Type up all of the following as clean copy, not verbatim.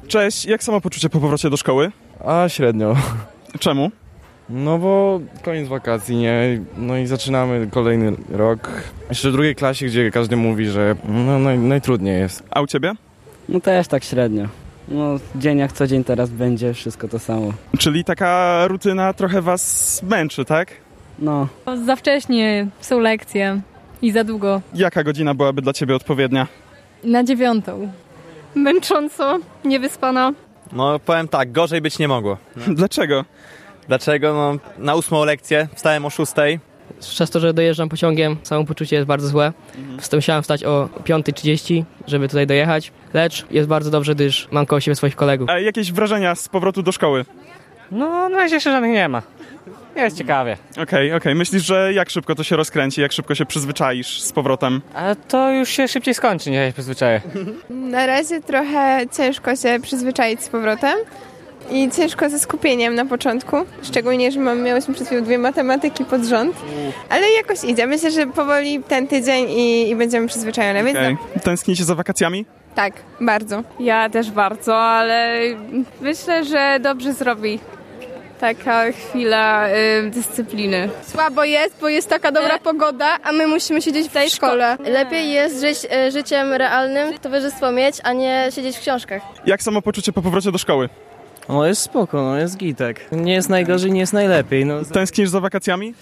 Cześć, jak samopoczucie po powrocie do szkoły? A średnio. Czemu? No bo koniec wakacji, nie? No i zaczynamy kolejny rok. Jeszcze w drugiej klasie, gdzie każdy mówi, że najtrudniej jest. A u ciebie? No też tak średnio. No dzień jak co dzień teraz będzie, wszystko to samo. Czyli taka rutyna trochę was męczy, tak? No. Za wcześnie są lekcje i za długo. Jaka godzina byłaby dla ciebie odpowiednia? Na 9. Męcząco, niewyspana. No powiem tak, gorzej być nie mogło. Dlaczego? Dlaczego? No na 8 lekcję wstałem o 6. Przez to, że dojeżdżam pociągiem, samopoczucie jest bardzo złe. Musiałem wstać o 5:30, żeby tutaj dojechać, lecz jest bardzo dobrze, gdyż mam koło siebie swoich kolegów. A jakieś wrażenia z powrotu do szkoły? No, na razie jeszcze żadnych nie ma. Jest ciekawie. Okej. Myślisz, że jak szybko to się rozkręci, jak szybko się przyzwyczaisz z powrotem? A to już się szybciej skończy, niż się przyzwyczaję. Na razie trochę ciężko się przyzwyczaić z powrotem i ciężko ze skupieniem na początku, szczególnie, że miałyśmy przed chwilą 2 matematyki pod rząd, ale jakoś idzie. Myślę, że powoli ten tydzień i będziemy przyzwyczajone, więc Tęsknicie za wakacjami? tak, bardzo. Ja też bardzo, ale myślę, że dobrze zrobi taka chwila dyscypliny. Słabo jest, bo jest taka dobra pogoda, a my musimy siedzieć w tej szkole. Lepiej jest żyć życiem realnym, towarzystwo mieć, a nie siedzieć w książkach. Jak samopoczucie po powrocie do szkoły? No jest spoko, no jest gitek. Nie jest najgorzej, nie jest najlepiej. No. Tęsknisz za wakacjami?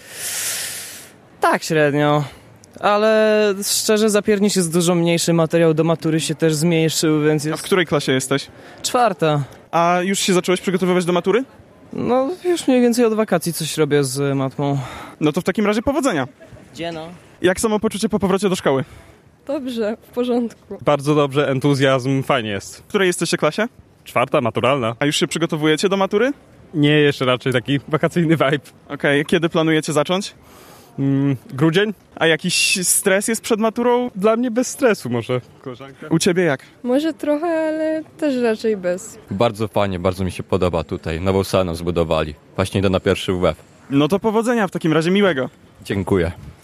Tak średnio. Ale szczerze zapiernicz jest dużo mniejszy, materiał do matury się też zmniejszył, więc A w jest której klasie jesteś? 4. A już się zacząłeś przygotowywać do matury? No już mniej więcej od wakacji coś robię z matmą. No to w takim razie powodzenia. Gdzie no? Jak samopoczucie po powrocie do szkoły? Dobrze, w porządku. Bardzo dobrze, entuzjazm, fajnie jest. W której jesteście klasie? 4, maturalna. A już się przygotowujecie do matury? Nie, jeszcze raczej taki wakacyjny vibe. Okej, kiedy planujecie zacząć? Grudzień? A jakiś stres jest przed maturą? Dla mnie bez stresu może, koleżanka. U ciebie jak? Może trochę, ale też raczej bez. Bardzo fajnie, bardzo mi się podoba tutaj. Nową salę zbudowali. Właśnie idę na pierwszy WF. No to powodzenia w takim razie, miłego. Dziękuję.